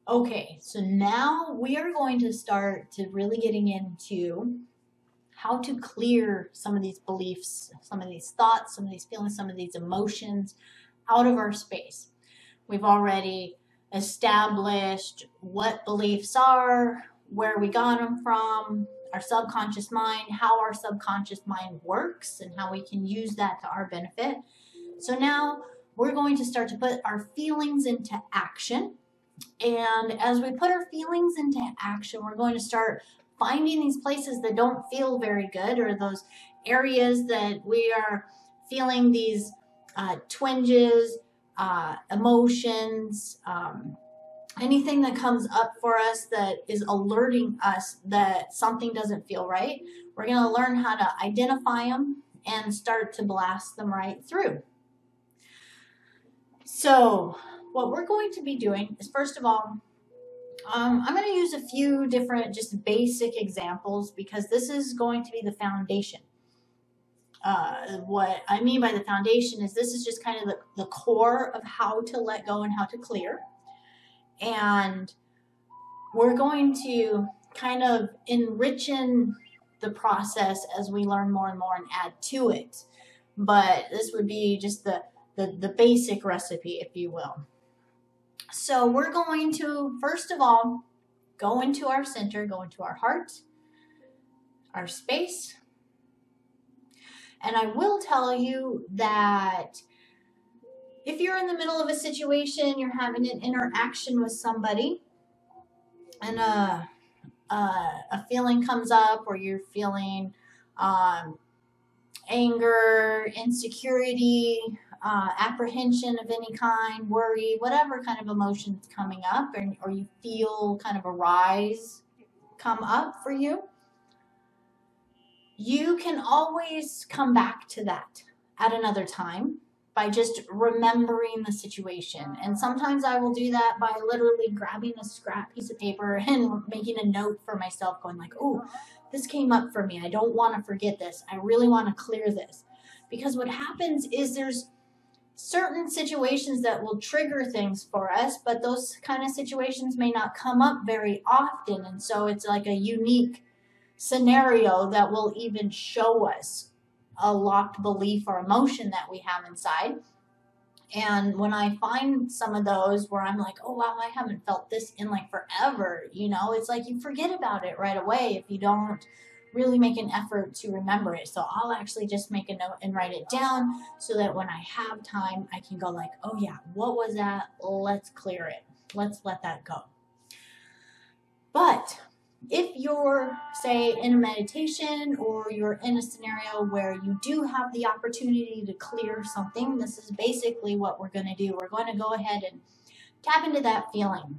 Okay, so now we are going to start to really getting into how to clear some of these beliefs, some of these thoughts, some of these feelings, some of these emotions out of our space. We've already established what beliefs are, where we got them from, our subconscious mind, how our subconscious mind works, and how we can use that to our benefit. So now we're going to start to put our feelings into action. And as we put our feelings into action, we're going to start finding these places that don't feel very good, or those areas that we are feeling these twinges, emotions, anything that comes up for us that is alerting us that something doesn't feel right. We're going to learn how to identify them and start to blast them right through. So, what we're going to be doing is, first of all, I'm going to use a few different just basic examples because this is going to be the foundation. What I mean by the foundation is this is just kind of the core of how to let go and how to clear. And we're going to kind of enrichen the process as we learn more and more and add to it. But this would be just the basic recipe, if you will. So we're going to, first of all, go into our center, go into our heart, our space. And I will tell you that if you're in the middle of a situation, you're having an interaction with somebody, and a feeling comes up, or you're feeling anger, insecurity, apprehension of any kind, worry, whatever kind of emotions coming up, or you feel kind of a rise come up for you, you can always come back to that at another time by just remembering the situation. And sometimes I will do that by literally grabbing a scrap piece of paper and making a note for myself, going like, oh, this came up for me. I don't want to forget this. I really want to clear this. Because what happens is there's certain situations that will trigger things for us, but those kind of situations may not come up very often. And so it's like a unique scenario that will even show us a locked belief or emotion that we have inside. And when I find some of those where I'm like, oh wow, I haven't felt this in like forever, it's like you forget about it right away if you don't really make an effort to remember it. So I'll actually just make a note and write it down so that when I have time, I can go like, oh yeah, what was that? Let's clear it. Let's let that go. But if you're, say, in a meditation or you're in a scenario where you do have the opportunity to clear something, this is basically what we're going to do. We're going to go ahead and tap into that feeling.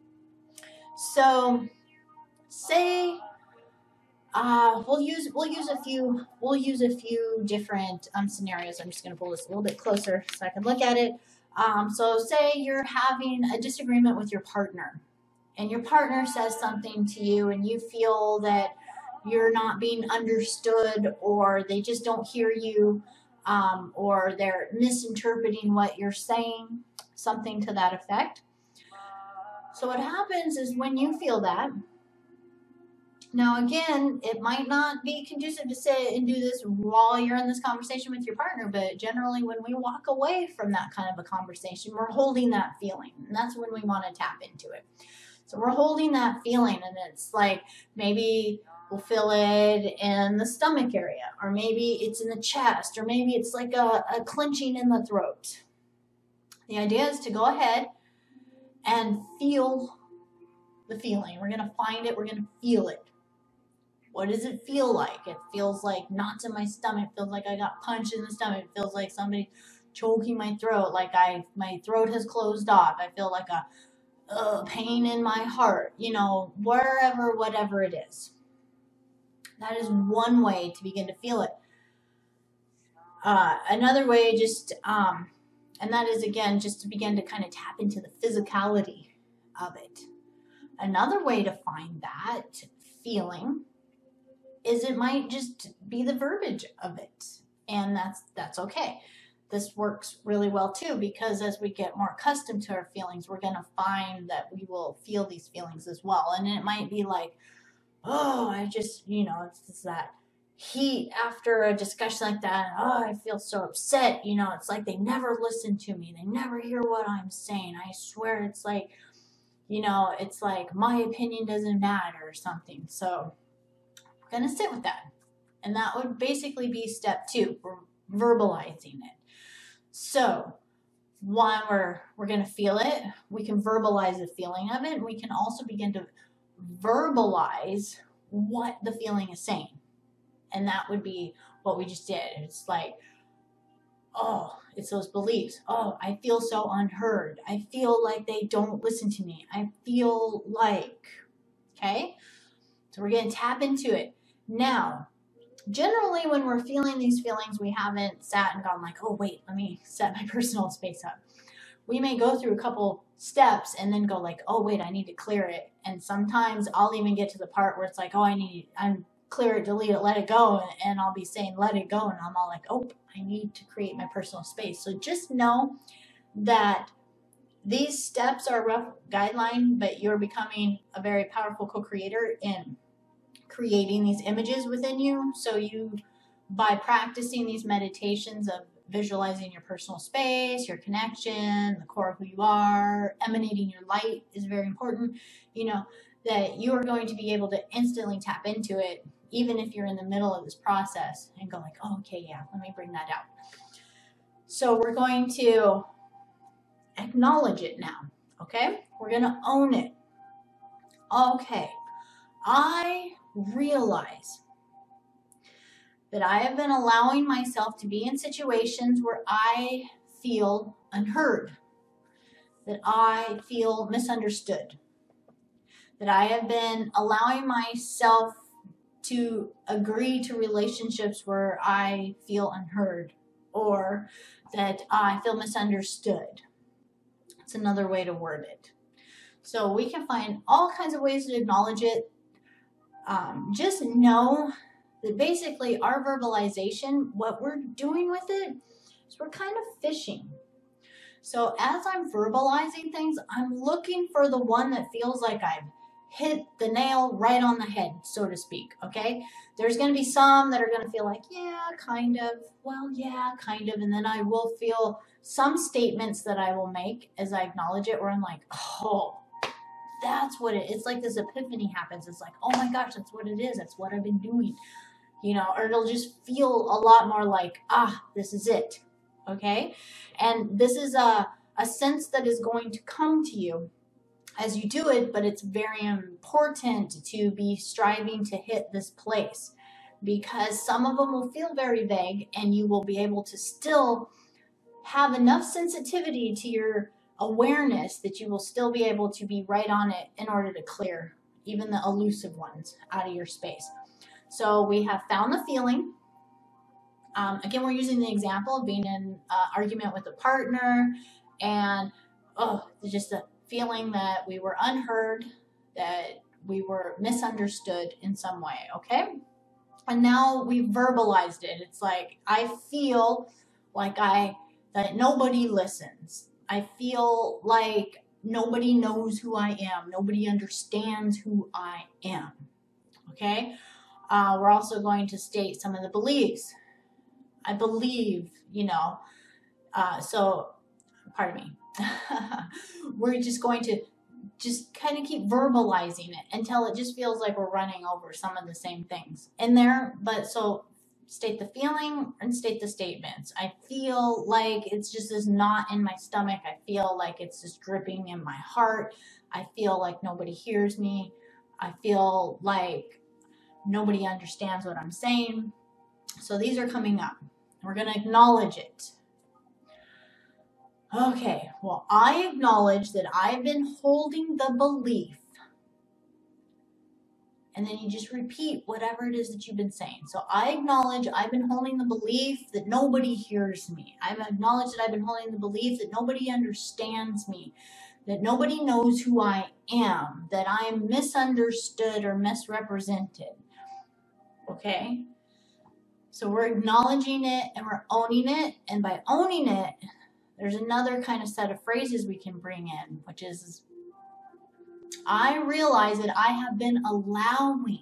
So, say we'll use a few different scenarios. I'm just going to pull this a little bit closer so I can look at it. So, say you're having a disagreement with your partner, and your partner says something to you and you feel that you're not being understood, or they just don't hear you, or they're misinterpreting what you're saying, something to that effect. So what happens is when you feel that, now again, it might not be conducive to say and do this while you're in this conversation with your partner, but generally when we walk away from that kind of a conversation, we're holding that feeling, and that's when we want to tap into it. So we're holding that feeling, and it's like maybe we'll feel it in the stomach area, or maybe it's in the chest, or maybe it's like a clenching in the throat. The idea is to go ahead and feel the feeling. We're going to find it. We're going to feel it. What does it feel like? It feels like knots in my stomach. It feels like I got punched in the stomach. It feels like somebody choking my throat, like my throat has closed off. I feel like a pain in my heart, wherever, whatever it is. That is one way to begin to feel it. Another way, and that is again, just to begin to kind of tap into the physicality of it. Another way to find that feeling is it might just be the verbiage of it, and that's okay. this works really well too, because as we get more accustomed to our feelings, we're going to find that we will feel these feelings as well. And it might be like, oh, I just, it's that heat after a discussion like that. Oh, I feel so upset. It's like they never listen to me. They never hear what I'm saying. I swear it's like, it's like my opinion doesn't matter or something. So we're going to sit with that. And that would basically be step 2. We're verbalizing it. So one, we're going to feel it. We can verbalize the feeling of it. And we can also begin to verbalize what the feeling is saying. And that would be what we just did. It's like, oh, it's those beliefs. Oh, I feel so unheard. I feel like they don't listen to me. I feel like, okay? So we're going to tap into it. Now, generally when we're feeling these feelings, we haven't sat and gone like, oh, wait, let me set my personal space up. We may go through a couple steps and then go like, oh, wait, I need to clear it. And sometimes I'll even get to the part where it's like, oh, I'm clear it, delete it, let it go. And I'll be saying, let it go. And I'm all like, oh, I need to create my personal space. So just know that these steps are a rough guideline, but you're becoming a very powerful co-creator in creating these images within you. So by practicing these meditations of visualizing your personal space, your connection, the core of who you are, emanating your light is very important, that you are going to be able to instantly tap into it, even if you're in the middle of this process, and go like, oh, okay, yeah, let me bring that out. So we're going to acknowledge it now, okay? We're going to own it. Okay, I realize that I have been allowing myself to be in situations where I feel unheard, that I feel misunderstood, that I have been allowing myself to agree to relationships where I feel unheard or that I feel misunderstood. It's another way to word it. So we can find all kinds of ways to acknowledge it. Just know that basically our verbalization, what we're doing with it is we're kind of fishing. So as I'm verbalizing things, I'm looking for the one that feels like I've hit the nail right on the head, so to speak, okay? There's going to be some that are going to feel like, yeah, kind of, well, yeah, kind of, and then I will feel some statements that I will make as I acknowledge it where I'm like, oh, that's what it's like. This epiphany happens. It's like, oh my gosh, that's what it is. That's what I've been doing, or it'll just feel a lot more like, this is it, okay? And this is a sense that is going to come to you as you do it, but it's very important to be striving to hit this place, because some of them will feel very vague and you will be able to still have enough sensitivity to your awareness that you will still be able to be right on it in order to clear even the elusive ones out of your space. So we have found the feeling. Again, we're using the example of being in an argument with a partner and just a feeling that we were unheard, that we were misunderstood in some way, okay? And now we verbalized it. It's like, I feel like that nobody listens. I feel like nobody knows who I am. Nobody understands who I am, okay? We're also going to state some of the beliefs. I believe, so, pardon me. We're just going to just kind of keep verbalizing it until it just feels like we're running over some of the same things in there. But so state the feeling and state the statements. I feel like it's just this knot in my stomach. I feel like it's just dripping in my heart. I feel like nobody hears me. I feel like nobody understands what I'm saying. So these are coming up. We're going to acknowledge it. Okay, well, I acknowledge that I've been holding the belief. And then you just repeat whatever it is that you've been saying. So I acknowledge I've been holding the belief that nobody hears me. I've acknowledged that I've been holding the belief that nobody understands me, that nobody knows who I am, that I'm misunderstood or misrepresented. Okay? So we're acknowledging it and we're owning it. And by owning it, there's another kind of set of phrases we can bring in, which is, I realize that I have been allowing.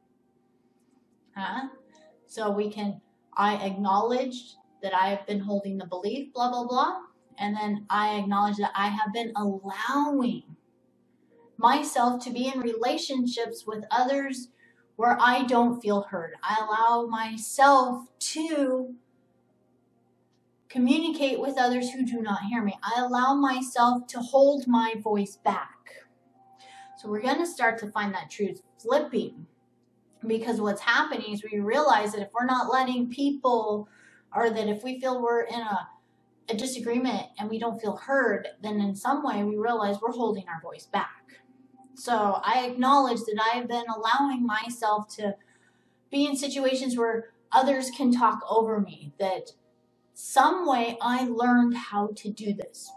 So we can, I acknowledge that I have been holding the belief, blah, blah, blah. And then I acknowledge that I have been allowing myself to be in relationships with others where I don't feel heard. I allow myself to communicate with others who do not hear me. I allow myself to hold my voice back. So we're going to start to find that truth flipping, because what's happening is we realize that if we're not letting people, or that if we feel we're in a disagreement and we don't feel heard, then in some way we realize we're holding our voice back. So I acknowledge that I have been allowing myself to be in situations where others can talk over me, that some way I learned how to do this.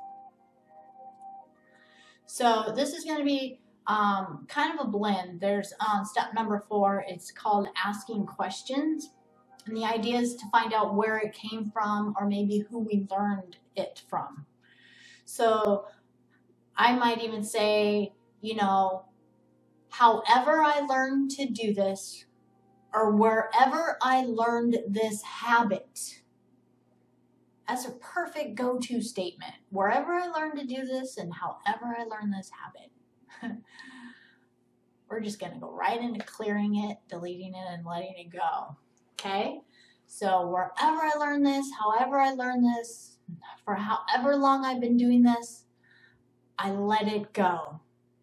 So this is going to be kind of a blend. There's step number 4, it's called asking questions. And the idea is to find out where it came from, or maybe who we learned it from. So I might even say, you know, however I learned to do this, or wherever I learned this habit. That's a perfect go-to statement. Wherever I learned to do this and however I learned this habit. We're just going to go right into clearing it, deleting it, and letting it go. Okay? So wherever I learned this, however I learned this, for however long I've been doing this, I let it go.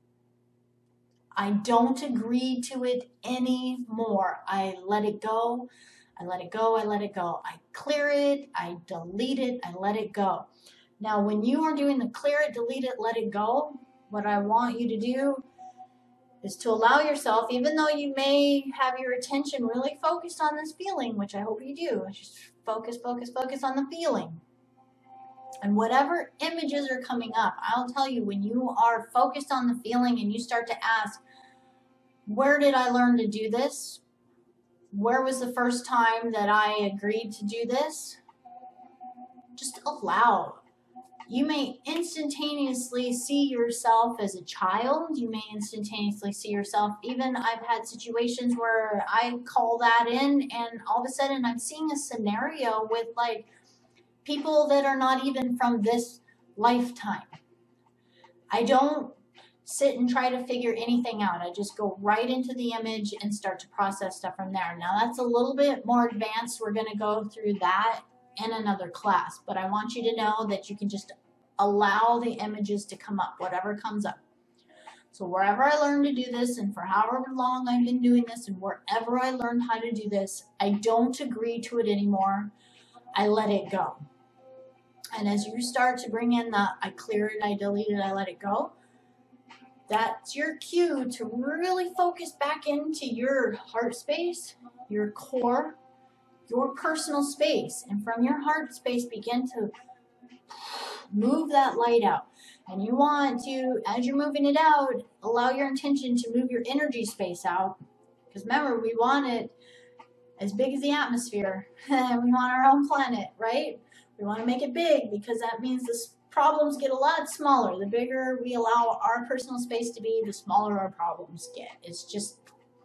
I don't agree to it anymore. I let it go. I let it go. I let it go. I clear it. I delete it. I let it go. Now, when you are doing the clear it, delete it, let it go, what I want you to do is to allow yourself, even though you may have your attention really focused on this feeling, which I hope you do, just focus on the feeling. And whatever images are coming up, I'll tell you, when you are focused on the feeling and you start to ask, where did I learn to do this? Where was the first time that I agreed to do this? Just allow. You may instantaneously see yourself as a child. You may instantaneously see yourself. Even I've had situations where I call that in, and all of a sudden I'm seeing a scenario with like people that are not even from this lifetime. I don't sit and try to figure anything out. I just go right into the image and start to process stuff from there. Now that's a little bit more advanced. We're going to go through that in another class, but I want you to know that you can just allow the images to come up, whatever comes up. So wherever I learned to do this, and for however long I've been doing this, and wherever I learned how to do this, I don't agree to it anymore. I let it go. And as you start to bring in the I clear it, I delete it, I let it go, that's your cue to really focus back into your heart space, your core, your personal space. And from your heart space, begin to move that light out. And you want to, as you're moving it out, allow your intention to move your energy space out. Because remember, we want it as big as the atmosphere. We want our own planet, right? We want to make it big, because that means the problems get a lot smaller. The bigger we allow our personal space to be, the smaller our problems get. It's just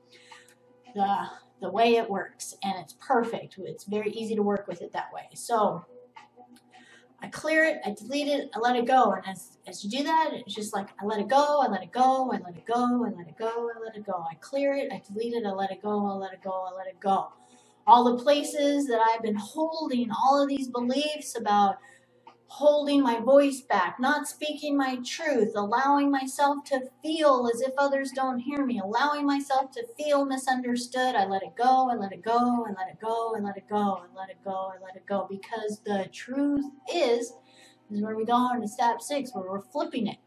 the way it works, and it's perfect. It's very easy to work with it that way. So I clear it, I delete it, I let it go. And as you do that, it's just like I let it go, I let it go, I let it go, I let it go, I let it go. I clear it, I delete it, I let it go, I let it go, I let it go. All the places that I've been holding, all of these beliefs about holding my voice back, not speaking my truth, allowing myself to feel as if others don't hear me, allowing myself to feel misunderstood. I let it go, I let it go, I let it go, I let it go, I let it go, I let it go. Because the truth is where we go on to step 6, where we're flipping it.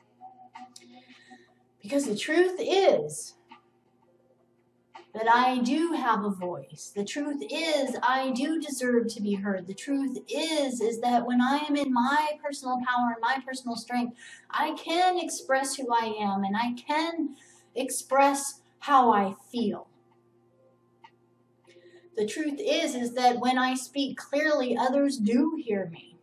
Because the truth is that I do have a voice. The truth is I do deserve to be heard. The truth is that when I am in my personal power and my personal strength, I can express who I am, and I can express how I feel. The truth is that when I speak clearly, others do hear me.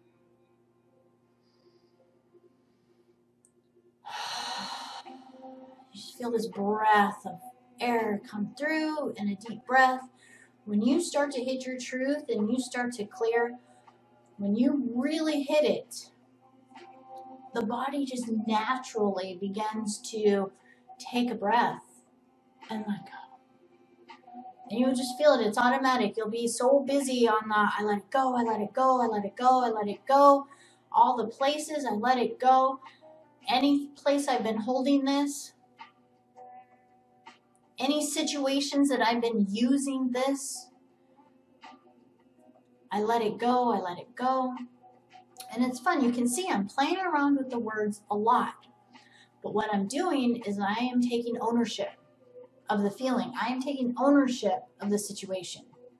You just feel this breath of air come through and a deep breath. When you start to hit your truth and you start to clear, when you really hit it, the body just naturally begins to take a breath and let go. And you'll just feel it. It's automatic. You'll be so busy on the I let it go, I let it go, I let it go, I let it go. All the places, I let it go. Any place I've been holding this, any situations that I've been using this, I let it go, I let it go. And it's fun. You can see I'm playing around with the words a lot. But what I'm doing is I am taking ownership of the feeling. I am taking ownership of the situation.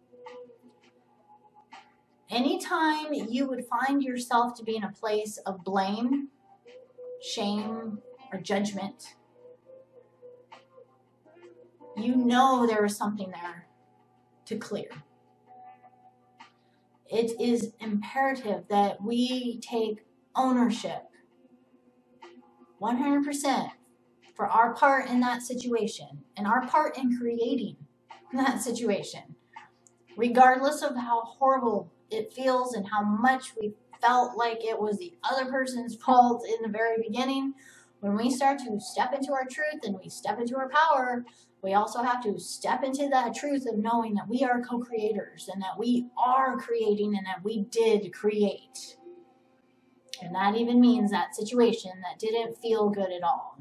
Anytime you would find yourself to be in a place of blame, shame, or judgment, you know there is something there to clear. It is imperative that we take ownership 100% for our part in that situation and our part in creating that situation, regardless of how horrible it feels and how much we felt like it was the other person's fault in the very beginning. When we start to step into our truth and we step into our power, we also have to step into that truth of knowing that we are co-creators and that we are creating and that we did create. And that even means that situation that didn't feel good at all.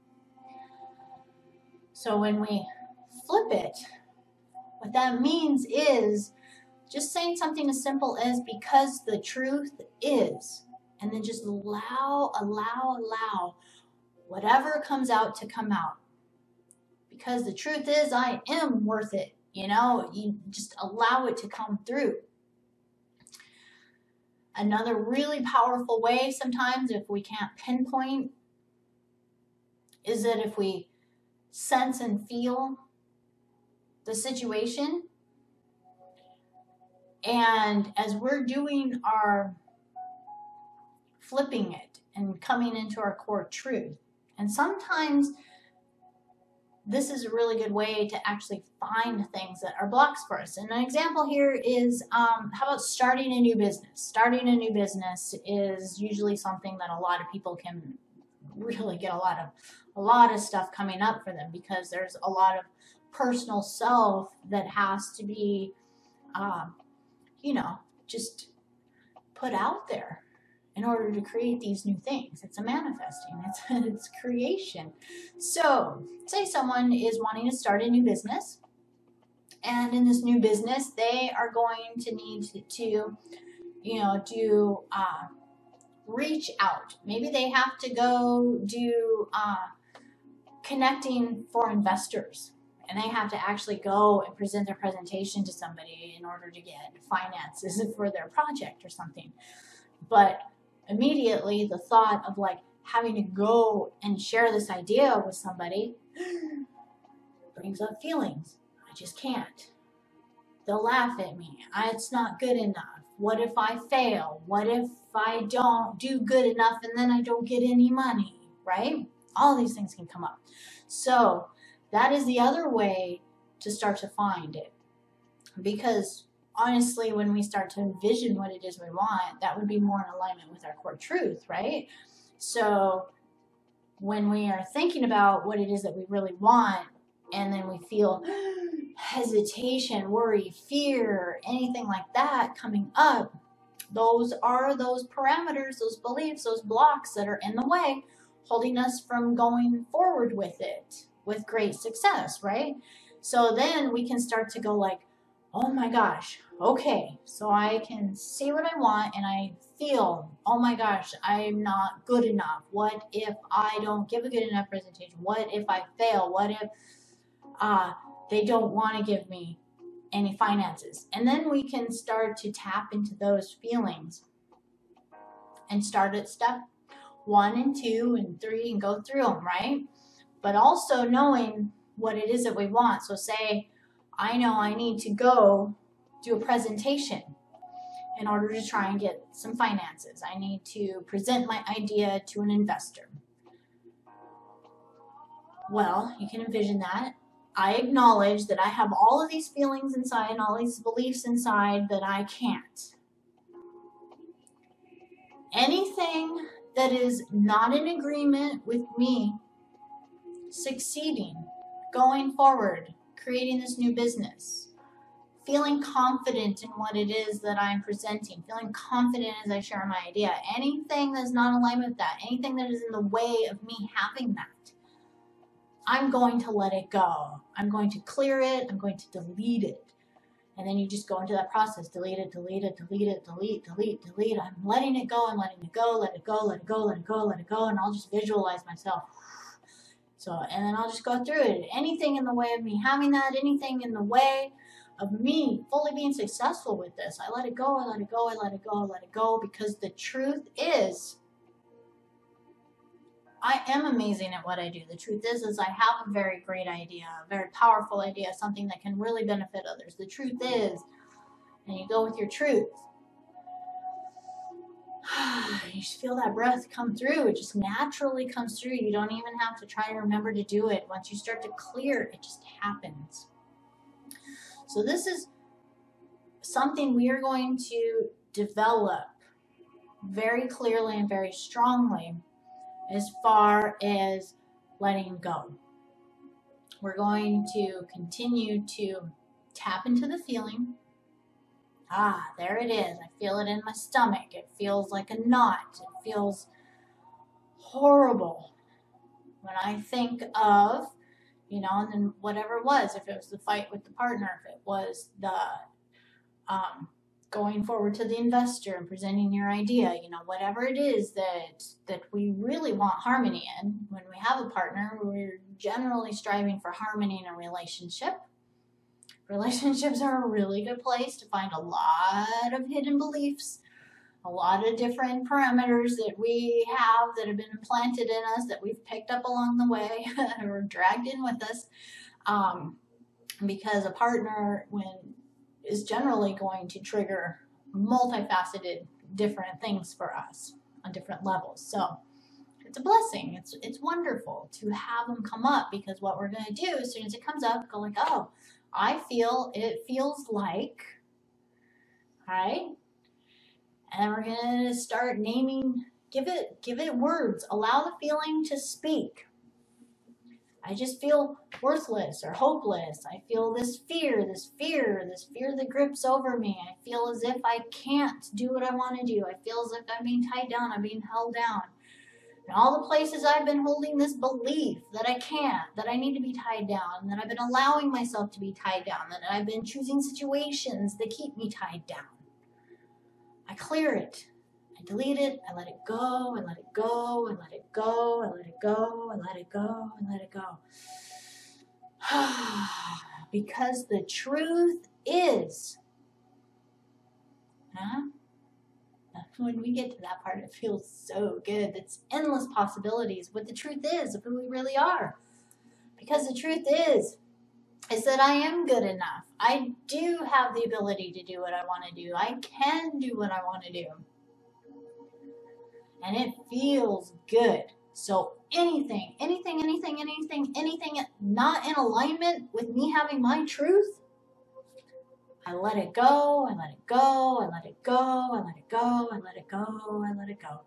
So when we flip it, what that means is just saying something as simple as because the truth is, and then just allow whatever comes out to come out. Because the truth is, I am worth it. You know, you just allow it to come through. Another really powerful way sometimes, if we can't pinpoint, is that if we sense and feel the situation, and as we're doing our flipping it and coming into our core truth, and sometimes this is a really good way to actually find things that are blocks for us. And an example here is, how about starting a new business? Starting a new business is usually something that a lot of people can really get a lot of stuff coming up for them, because there's a lot of personal self that has to be, just put out there in order to create these new things. It's a manifesting, it's creation. So say someone is wanting to start a new business, and in this new business, they are going to need to reach out. Maybe they have to go do connecting for investors, and they have to actually go and present their presentation to somebody in order to get finances for their project or something. But immediately the thought of like having to go and share this idea with somebody brings up feelings. I just can't. They'll laugh at me. It's not good enough. What if I fail? What if I don't do good enough and then I don't get any money, right? All these things can come up. So that is the other way to start to find it. Because honestly, when we start to envision what it is we want, that would be more in alignment with our core truth, right? So when we are thinking about what it is that we really want, and then we feel hesitation, worry, fear, anything like that coming up, those are those parameters, those beliefs, those blocks that are in the way, holding us from going forward with it with great success, right? So then we can start to go like, oh my gosh, okay, so I can see what I want and I feel, oh my gosh, I'm not good enough. What if I don't give a good enough presentation? What if I fail? What if they don't want to give me any finances? And then we can start to tap into those feelings and start at step 1 and 2 and 3 and go through them, right? But also knowing what it is that we want. So say, I know I need to go do a presentation in order to try and get some finances. I need to present my idea to an investor. Well, you can envision that. I acknowledge that I have all of these feelings inside and all these beliefs inside that I can't. Anything that is not in agreement with me succeeding, going forward, creating this new business, feeling confident in what it is that I'm presenting, feeling confident as I share my idea, anything that's not in alignment with that, anything that is in the way of me having that, I'm going to let it go. I'm going to clear it. I'm going to delete it. And then you just go into that process. Delete it, delete it, delete it, delete, delete, delete. I'm letting it go. I'm letting it go. Let it go, let it go, let it go, let it go. And I'll just visualize myself. And then I'll just go through it. Anything in the way of me having that, anything in the way of me fully being successful with this, I let it go, I let it go, I let it go, I let it go. Because the truth is, I am amazing at what I do. The truth is I have a very great idea, a very powerful idea, something that can really benefit others. The truth is, and you go with your truth. You just feel that breath come through. It just naturally comes through. You don't even have to try to remember to do it. Once you start to clear, it just happens. So this is something we are going to develop very clearly and very strongly as far as letting go. We're going to continue to tap into the feeling. Ah, there it is. I feel it in my stomach. It feels like a knot. It feels horrible when I think of, and then whatever it was, if it was the fight with the partner, if it was the going forward to the investor and presenting your idea, whatever it is that we really want harmony in. When we have a partner, we're generally striving for harmony in a relationship. Relationships are a really good place to find a lot of hidden beliefs, a lot of different parameters that we have that have been implanted in us, that we've picked up along the way or dragged in with us. Because a partner is generally going to trigger multifaceted different things for us on different levels. So it's a blessing. It's wonderful to have them come up, because what we're going to do as soon as it comes up, go like, oh, it feels like, right? And we're going to start naming, give it words, allow the feeling to speak. I just feel worthless or hopeless. I feel this fear that grips over me. I feel as if I can't do what I want to do. I feel as if I'm being tied down, I'm being held down. And all the places I've been holding this belief that I can't, that I need to be tied down, that I've been allowing myself to be tied down, that I've been choosing situations that keep me tied down. I clear it. I delete it. I let it go. I let it go. I let it go. I let it go. I let it go. I let it go. Because the truth is, when we get to that part, it feels so good. It's endless possibilities. What the truth is of who we really are. Because the truth is that I am good enough. I do have the ability to do what I want to do. I can do what I want to do. And it feels good. So anything not in alignment with me having my truth, I let it go, I let it go, I let it go, I let it go, I let it go, I let it go.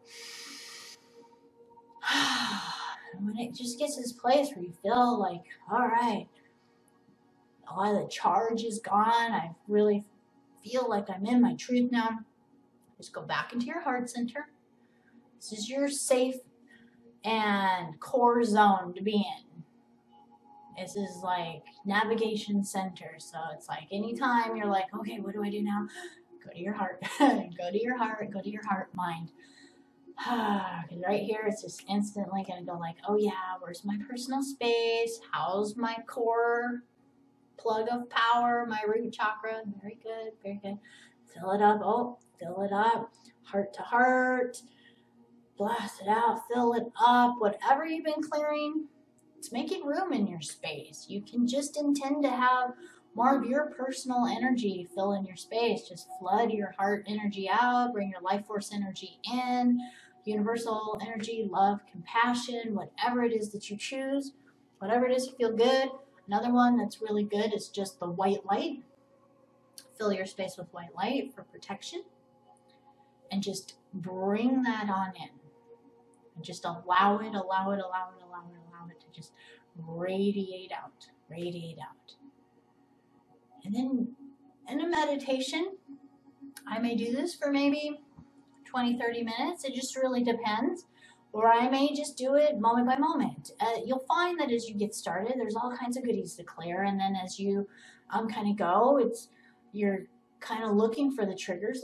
And when it just gets to this place where you feel like, all right, a lot of the charge is gone, I really feel like I'm in my truth now, just go back into your heart center. This is your safe and core zone to be in. This is like navigation center. So it's like anytime you're like, okay, what do I do now? Go to your heart. Go to your heart. Go to your heart mind. Because right here, it's just instantly going to go like, oh yeah, where's my personal space? How's my core plug of power? My root chakra. Very good. Very good. Fill it up. Oh, fill it up. Heart to heart. Blast it out. Fill it up. Whatever you've been clearing, it's making room in your space. You can just intend to have more of your personal energy fill in your space. Just flood your heart energy out, bring your life force energy in, universal energy, love, compassion, whatever it is that you choose, whatever it is you feel good. Another one that's really good is just the white light. Fill your space with white light for protection. And just bring that on in. And just allow it to just radiate out. Radiate out. And then in a meditation, I may do this for maybe 20, 30 minutes. It just really depends. Or I may just do it moment by moment. You'll find that as you get started, there's all kinds of goodies to clear. And then as you kind of go, you're kind of looking for the triggers.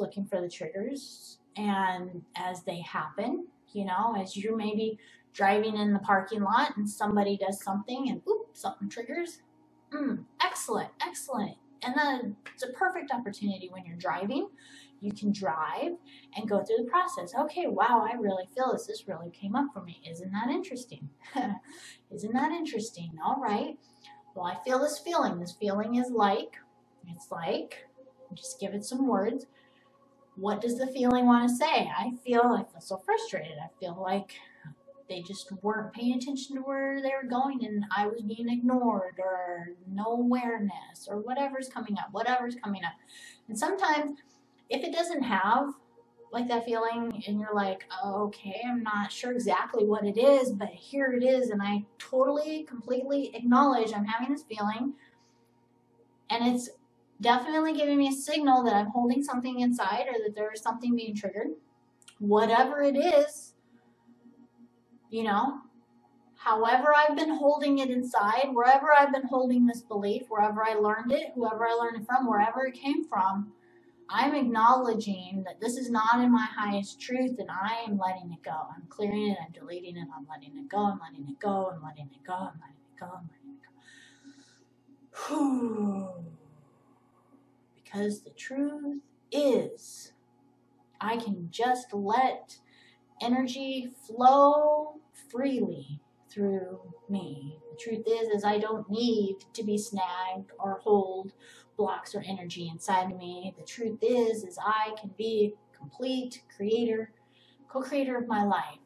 And as they happen, you know, as you're maybe driving in the parking lot and somebody does something and something triggers. Excellent. And then it's a perfect opportunity when you're driving. You can drive and go through the process. Okay, wow, I really feel this. This really came up for me. Isn't that interesting? Isn't that interesting? All right. Well, I feel this feeling. This feeling is like, just give it some words. What does the feeling want to say? I feel so frustrated. I feel like they just weren't paying attention to where they were going and I was being ignored, or no awareness, or whatever's coming up. And sometimes if it doesn't have like that feeling and you're like, oh, okay, I'm not sure exactly what it is, but here it is, and I totally, completely acknowledge I'm having this feeling, and it's definitely giving me a signal that I'm holding something inside or that there is something being triggered. Whatever it is, you know, however I've been holding it inside, wherever I've been holding this belief, wherever I learned it, whoever I learned it from, wherever it came from, I'm acknowledging that this is not in my highest truth, and I am letting it go. I'm clearing it, I'm deleting it, I'm letting it go, I'm letting it go, I'm letting it go, I'm letting it go, I'm letting it go. Whew. Because the truth is, I can just let energy flow freely through me. The truth is I don't need to be snagged or hold blocks or energy inside of me. The truth is I can be a complete creator, co-creator of my life.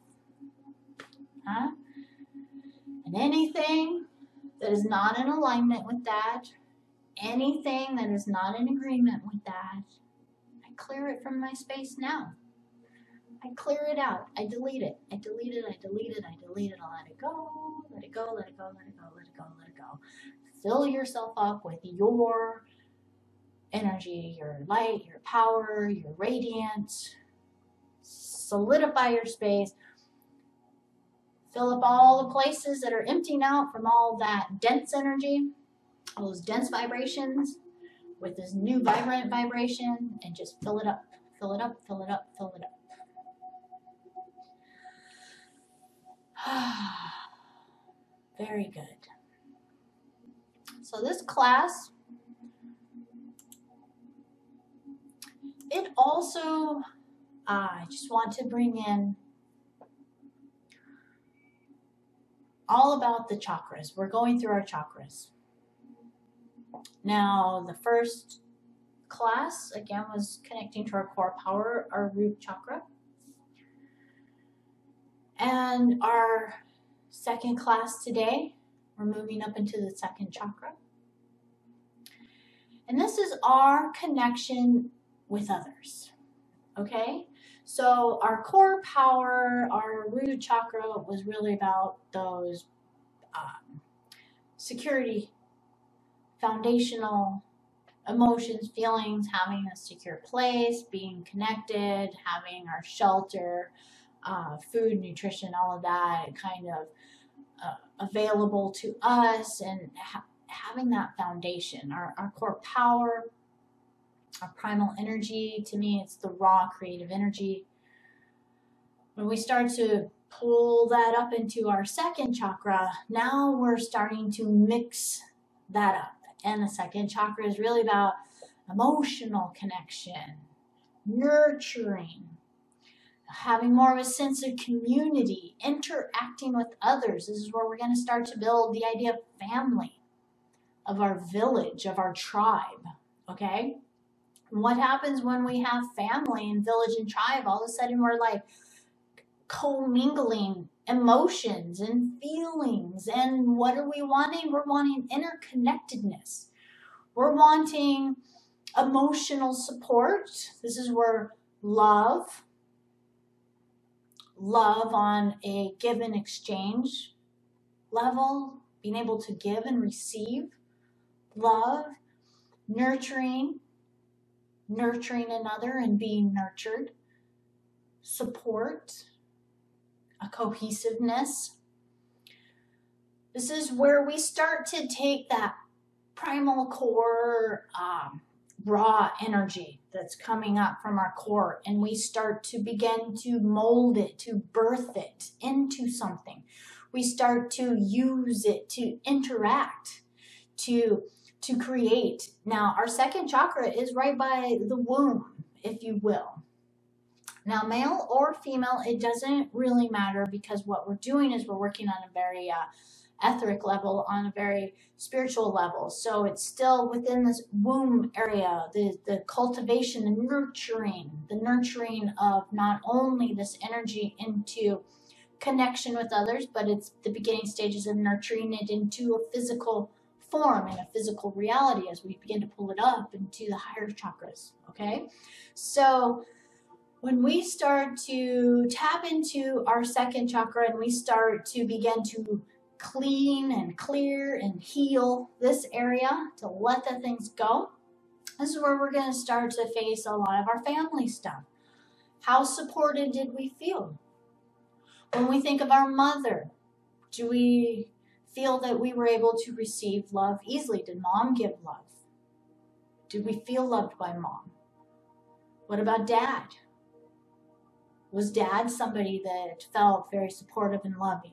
And anything that is not in alignment with that, anything that is not in agreement with that, I clear it from my space now. I clear it out. I delete it. I delete it. I let it go. Let it go. Fill yourself up with your energy, your light, your power, your radiance. Solidify your space. Fill up all the places that are emptying out from all that dense energy, all those dense vibrations, with this new vibrant vibration, and just fill it up. Very good. So this class, it also, I just want to bring in all about the chakras. We're going through our chakras. Now, the first class, again, was connecting to our core power, our root chakra. And our second class today, we're moving up into the second chakra. And this is our connection with others, okay? So our core power, our root chakra, was really about those security, foundational emotions, feelings, having a secure place, being connected, having our shelter, food, nutrition, all of that kind of available to us, and having that foundation, our core power, our primal energy. To me, it's the raw creative energy. When we start to pull that up into our second chakra, now we're starting to mix that up. And the second chakra is really about emotional connection, nurturing, having more of a sense of community, interacting with others. This is where we're going to start to build the idea of family, of our village, of our tribe, okay? What happens when we have family and village and tribe? All of a sudden we're like commingling emotions and feelings. And what are we wanting? We're wanting interconnectedness. We're wanting emotional support. This is where love on a give and exchange level, being able to give and receive love, nurturing another and being nurtured, support, a cohesiveness. This is where we start to take that primal core, raw energy that's coming up from our core, and we start to begin to mold it, to birth it into something. We start to use it to interact, to create. Now, our second chakra is right by the womb, if you will. Now, male or female, it doesn't really matter, because what we're doing is we're working on a very etheric level, on a very spiritual level. So it's still within this womb area, the cultivation, the nurturing of not only this energy into connection with others, but it's the beginning stages of nurturing it into a physical form and a physical reality as we begin to pull it up into the higher chakras, okay? So when we start to tap into our second chakra and we start to begin to clean and clear and heal this area, to let the things go, this is where we're going to start to face a lot of our family stuff. How supported did we feel? When we think of our mother, do we feel that we were able to receive love easily? Did mom give love? Did we feel loved by mom? What about dad? Was dad somebody that felt very supportive and loving?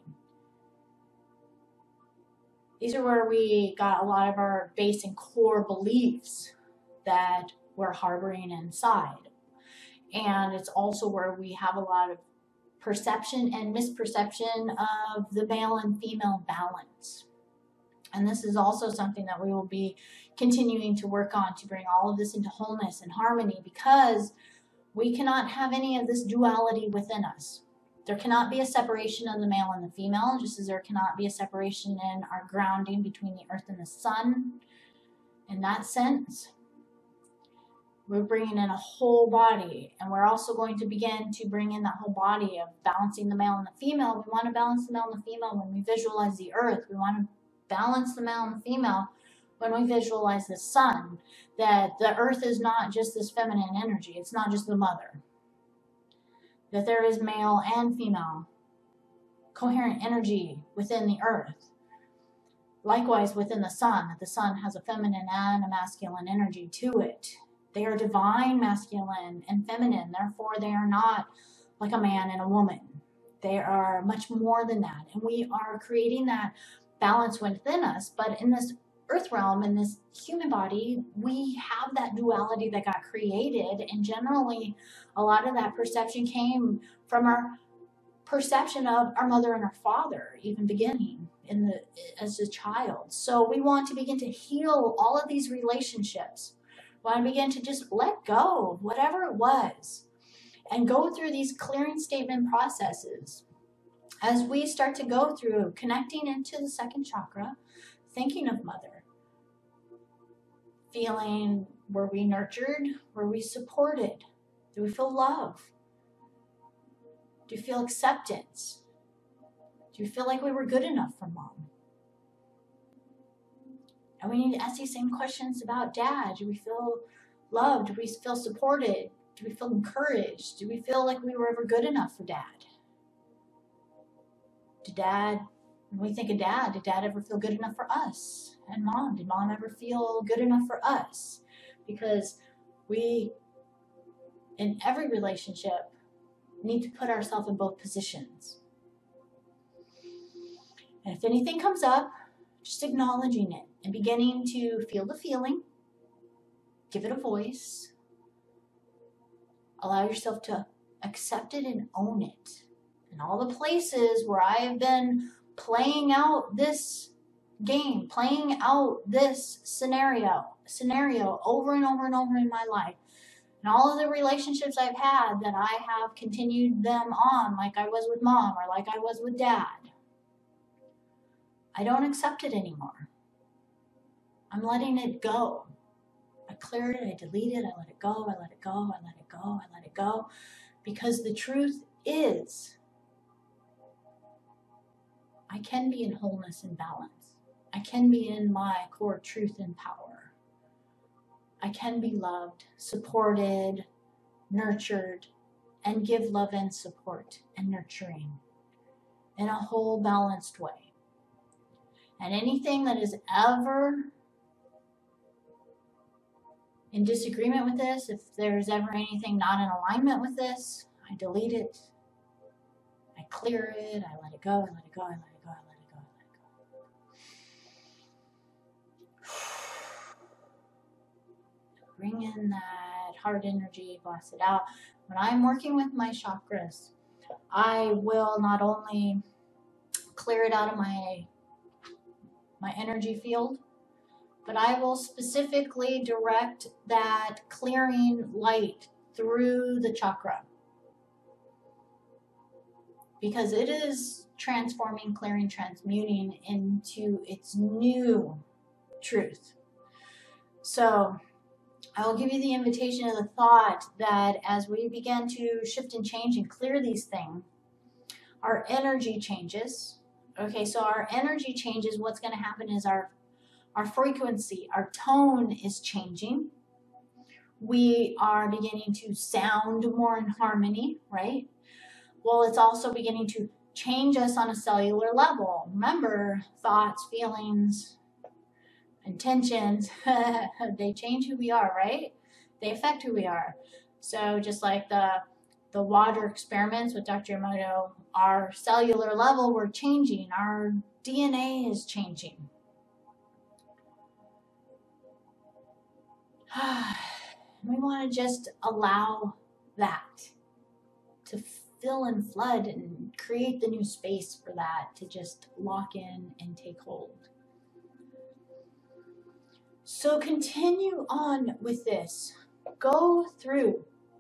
These are where we got a lot of our base and core beliefs that we're harboring inside. And it's also where we have a lot of perception and misperception of the male and female balance. And this is also something that we will be continuing to work on to bring all of this into wholeness and harmony, because we cannot have any of this duality within us. There cannot be a separation of the male and the female, just as there cannot be a separation in our grounding between the earth and the sun. In that sense, we're bringing in a whole body, and we're also going to begin to bring in that whole body of balancing the male and the female. We want to balance the male and the female when we visualize the earth. We want to balance the male and the female when we visualize the sun, that the earth is not just this feminine energy. It's not just the mother. That there is male and female coherent energy within the earth. Likewise within the sun, that the sun has a feminine and a masculine energy to it. They are divine masculine and feminine. Therefore, they are not like a man and a woman. They are much more than that. And we are creating that balance within us. But in this earth realm, in this human body, we have that duality that got created. And generally, a lot of that perception came from our perception of our mother and our father, even beginning as a child. So we want to begin to heal all of these relationships. We want to begin to just let go of whatever it was and go through these clearing statement processes. As we start to go through connecting into the second chakra, thinking of mother, feeling, were we nurtured? Were we supported? Do we feel love? Do you feel acceptance? Do you feel like we were good enough for mom? And we need to ask these same questions about dad. Do we feel loved? Do we feel supported? Do we feel encouraged? Do we feel like we were ever good enough for dad? When we think of dad, did dad ever feel good enough for us? And mom, did mom ever feel good enough for us? Because we, in every relationship, need to put ourselves in both positions. And if anything comes up, just acknowledging it and beginning to feel the feeling, give it a voice, allow yourself to accept it and own it. And all the places where I have been playing out this game, playing out this scenario over and over and over in my life. And all of the relationships I've had that I have continued them on, like I was with mom or like I was with dad, I don't accept it anymore. I'm letting it go. I clear it, I delete it, I let it go, I let it go, I let it go, I let it go. Because the truth is, I can be in wholeness and balance. I can be in my core truth and power. I can be loved, supported, nurtured, and give love and support and nurturing in a whole balanced way. And anything that is ever in disagreement with this, if there's ever anything not in alignment with this, I delete it, I clear it, I let it go, I let it go, I let it go, I let it go, I let it go. Bring in that heart energy, blast it out. When I'm working with my chakras, I will not only clear it out of my energy field, but I will specifically direct that clearing light through the chakra, because it is transforming, clearing, transmuting into its new truth. So I will give you the invitation of the thought that as we begin to shift and change and clear these things, our energy changes. Okay, so our energy changes. What's going to happen is our frequency, our tone is changing. We are beginning to sound more in harmony, right? Well, it's also beginning to change us on a cellular level. Remember, thoughts, feelings, intentions, they change who we are, right? They affect who we are. So just like the water experiments with Dr. Emoto, our cellular level, we're changing. Our DNA is changing. We want to just allow that to fill and flood and create the new space for that to just lock in and take hold. So continue on with this. Go through.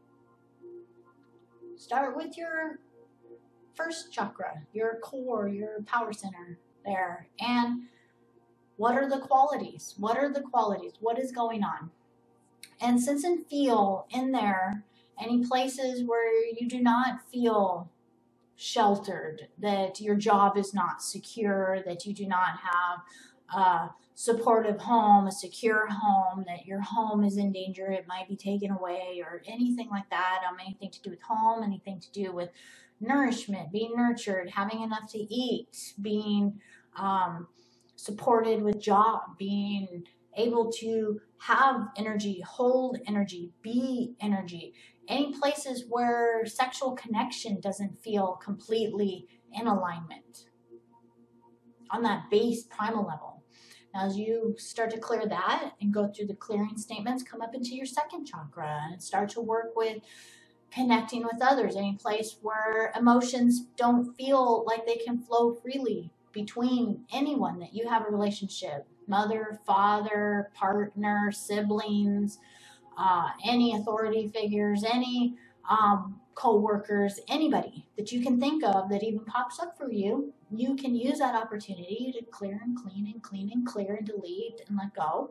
Start with your first chakra, your core, your power center there. And what are the qualities? What are the qualities? What is going on? And sense and feel in there any places where you do not feel sheltered, that your job is not secure, that you do not have a supportive home, a secure home, that your home is in danger, it might be taken away, or anything like that. Anything to do with home, anything to do with nourishment, being nurtured, having enough to eat, being supported with job, being able to have energy, hold energy, be energy. Any places where sexual connection doesn't feel completely in alignment on that base primal level. Now, as you start to clear that and go through the clearing statements, come up into your second chakra and start to work with connecting with others. Any place where emotions don't feel like they can flow freely between anyone that you have a relationship, mother, father, partner, siblings, any authority figures, any co-workers, anybody that you can think of that even pops up for you, you can use that opportunity to clear and clean and clean and clear and delete and let go.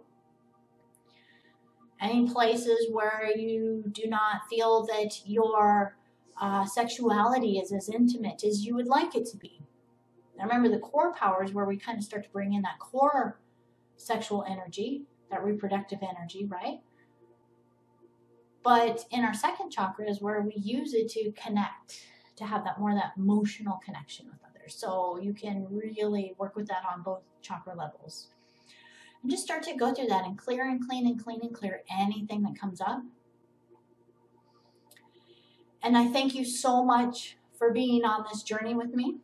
Any places where you do not feel that your sexuality is as intimate as you would like it to be. Now remember, the core power is where we kind of start to bring in that core sexual energy, that reproductive energy, right? But in our second chakra is where we use it to connect, to have that more of that emotional connection with others. So you can really work with that on both chakra levels. And just start to go through that and clear and clean and clean and clear anything that comes up. And I thank you so much for being on this journey with me.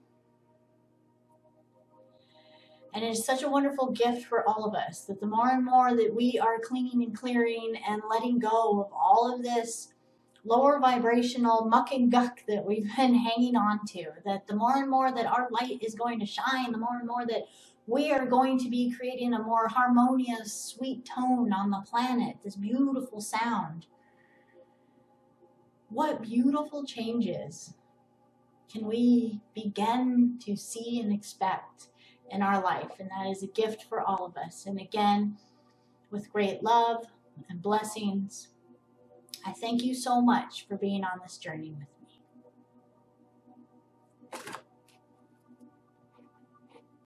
And it is such a wonderful gift for all of us that the more and more that we are cleaning and clearing and letting go of all of this lower vibrational muck and guck that we've been hanging on to, that the more and more that our light is going to shine, the more and more that We are going to be creating a more harmonious, sweet tone on the planet, this beautiful sound. What beautiful changes can we begin to see and expect in our life? And that is a gift for all of us. And again, with great love and blessings, I thank you so much for being on this journey with me.